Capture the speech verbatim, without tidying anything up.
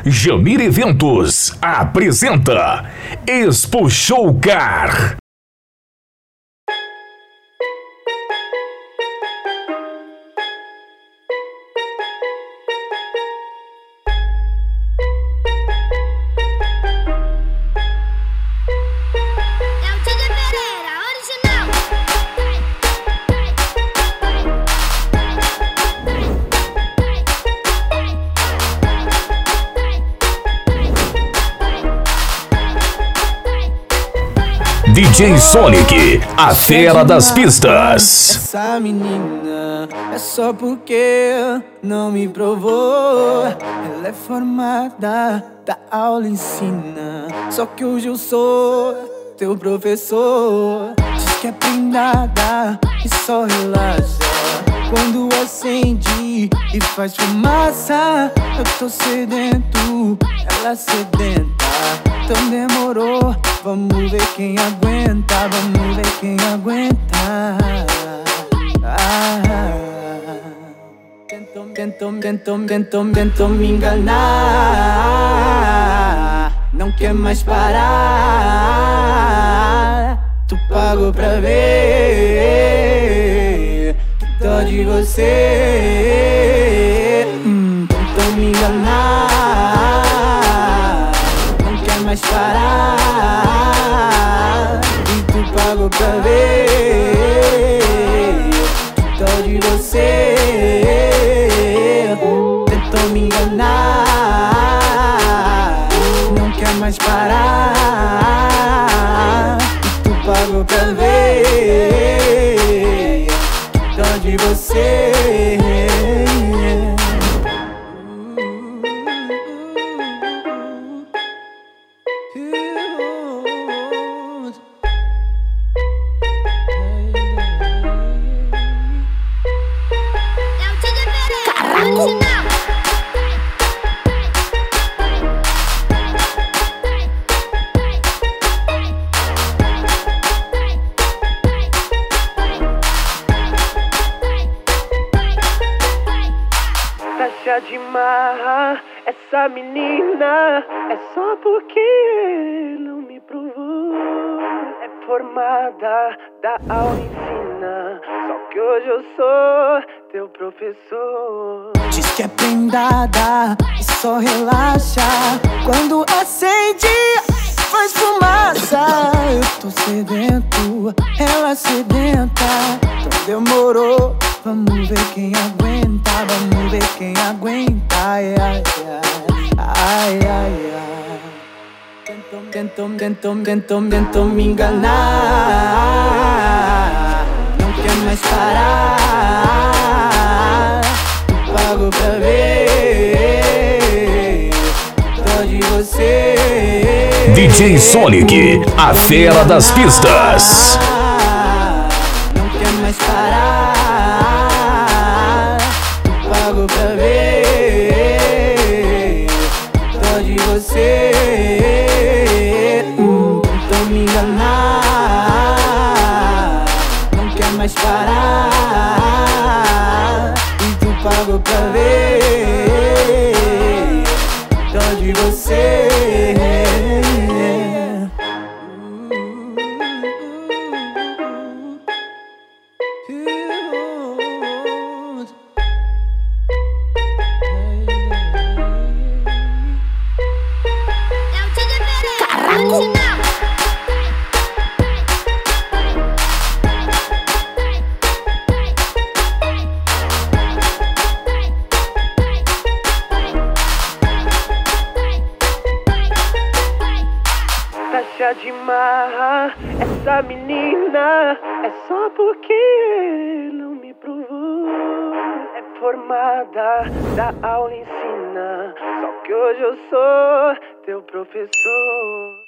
Jamir Eventos apresenta Expo Show Car. D J Sonic, a fera das pistas. Essa menina é só porque não me provou. Ela é formada, da aula ensina. Só que hoje eu sou teu professor. Diz que é prendada e só relaxa quando acende e faz fumaça. Eu tô sedento, ela sedenta. Então demorou, vamos ver quem aguenta, vamos ver quem aguenta. Ah, tentou, tentou, tentou, tentou, tentou me enganar. Não quer mais parar. Tu pagou pra ver. Que dó de você. hum, Tentou me enganar. Mas parar, e tu pagou pra ver. Que dó de você. Tentou me enganar. Não quer mais parar. E tu pagou pra ver. Que dó de você. Taxa de marra, essa menina é só porque não me provou. É formada, da aula ensina. Só que hoje eu sou teu professor. Diz que é prendada e só relaxa quando acende, faz fumaça. Eu tô sedento, ela sedenta. Então demorou, vamos ver quem aguenta, vamos ver quem aguenta. Ai, ai, ai, ai, ai. Tentou, tentou, tentou, tentou, tentou me enganar. Não quer mais parar. Tu pagou pra ver. Dó de você. D J Sonic, a fera das pistas. Não quer mais parar. Tu pagou pra ver. Dó de você. hum, Tentou me enganar. Não quer mais parar. E tu pagou pra ver. Dó de você. Taxa de marra, essa menina é só porque não me provou. É formada, da aula ensina. Só que hoje eu sou teu professor.